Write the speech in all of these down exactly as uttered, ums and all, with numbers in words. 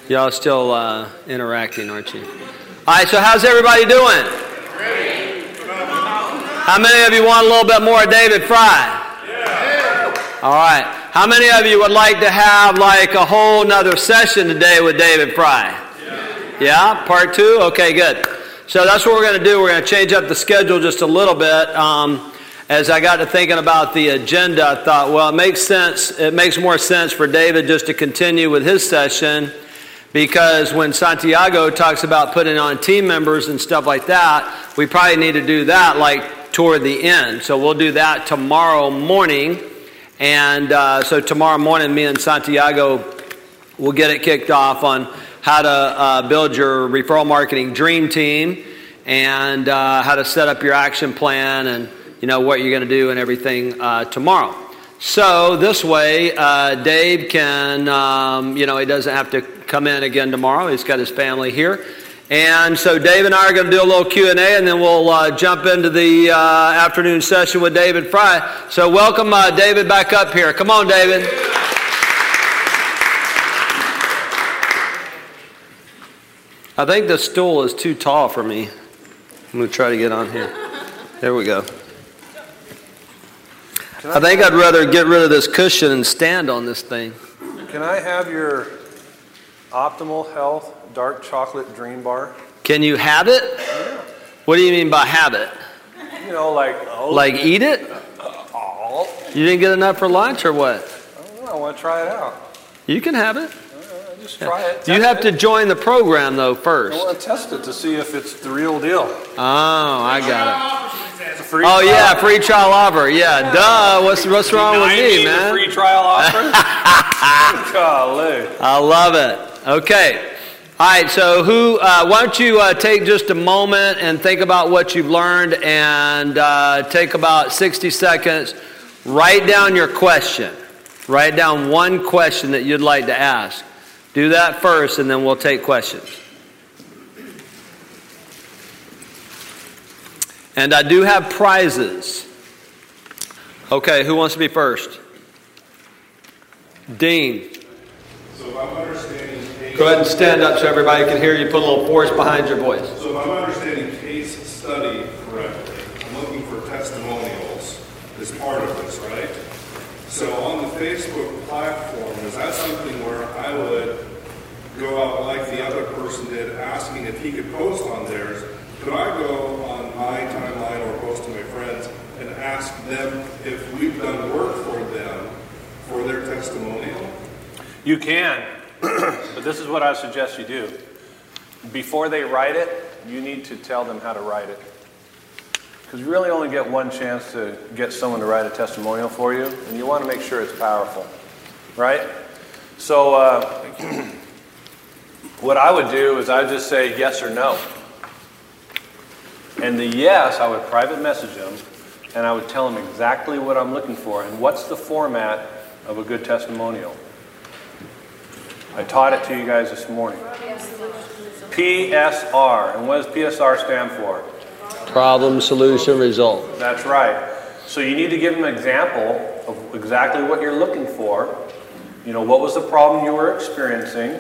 Y'all still uh, interacting, aren't you? All right, so how's everybody doing? How many of you want a little bit more of David Fry? Yeah. All right. How many of you would like to have like a whole nother session today with David Fry? Yeah? Yeah? Part two? Okay, good. So that's what we're going to do. We're going to change up the schedule just a little bit. Um, as I got to thinking about the agenda, I thought, well, it makes sense. It makes more sense for David just to continue with his session, because when Santiago talks about putting on team members and stuff like that, we probably need to do that like toward the end. So we'll do that tomorrow morning. And uh, so tomorrow morning, me and Santiago will get it kicked off on how to uh, build your referral marketing dream team, and uh, how to set up your action plan, and you know what you're going to do and everything uh, tomorrow. So this way, uh, Dave can, um, you know, he doesn't have to come in again tomorrow. He's got his family here. And so Dave and I are going to do a little Q and A, and then we'll uh, jump into the uh, afternoon session with David Fry. So welcome uh, David back up here. Come on, David. I think the stool is too tall for me. I'm going to try to get on here. There we go. I think I'd rather get rid of this cushion and stand on this thing. Can I have your Optimal Health Dark Chocolate Dream Bar? Can you have it? Yeah. What do you mean by have it? You know, like... Oh, like eat it? Oh. You didn't get enough for lunch or what? I don't know. I want to try it out. You can have it. Uh, just try it. You have to join the program, though, first. I want to test it to see if it's the real deal. Oh, I got it. It's a free oh, trial. yeah, free trial offer. Yeah, duh. What's, what's wrong with me, man? Free trial offer? Golly. I love it. Okay. All right, so who? Uh, why don't you uh, take just a moment and think about what you've learned, and uh, take about sixty seconds. Write down your question. Write down one question that you'd like to ask. Do that first, and then we'll take questions. And I do have prizes. Okay, who wants to be first? Dean. So if I'm understanding case... Go ahead and stand up so everybody can hear you. Put a little force behind your voice. So if I'm understanding case study correctly, I'm looking for testimonials as part of this, right? So on the Facebook platform, is that something where I would go out like the other person did, asking if he could post on theirs? Could I go on my timeline or post to my friends and ask them if we've done work for them for their testimonial? You can, but this is what I suggest you do. Before they write it, you need to tell them how to write it. Because you really only get one chance to get someone to write a testimonial for you, and you want to make sure it's powerful, right? So uh, what I would do is I would just say yes or no. And the yes, I would private message them, and I would tell them exactly what I'm looking for and what's the format of a good testimonial. I taught it to you guys this morning. P S R. And what does P S R stand for? Problem, solution, result. That's right. So you need to give them an example of exactly what you're looking for. You know, what was the problem you were experiencing?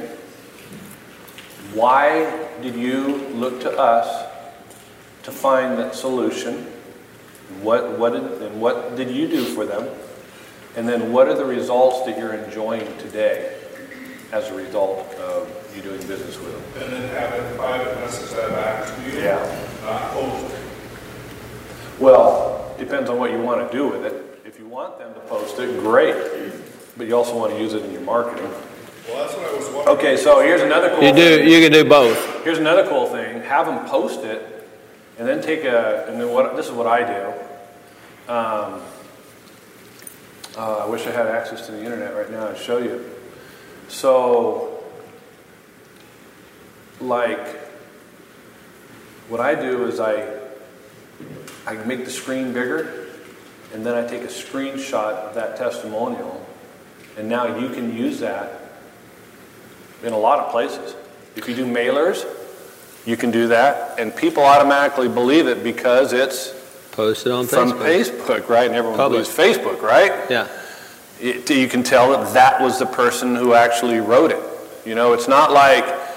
Why did you look to us to find that solution? What, what did, and what did you do for them? And then what are the results that you're enjoying today as a result of you doing business with them? And then have a private message that back to you? Yeah. Not post it. Well, depends on what you want to do with it. If you want them to post it, great. But you also want to use it in your marketing. Well, that's what I was wondering. Okay, so here's another cool You do. thing. You can do both. Here's another cool thing. Have them post it, and then take a, and then what, this is what I do. Um, uh, I wish I had access to the internet right now to show you. So, like, what I do is I, I make the screen bigger, and then I take a screenshot of that testimonial, and now you can use that in a lot of places. If you do mailers, you can do that, and people automatically believe it because it's posted on from Facebook. Facebook, right? And everyone Public. believes Facebook, right? Yeah. It, you can tell that that was the person who actually wrote it. You know, it's not like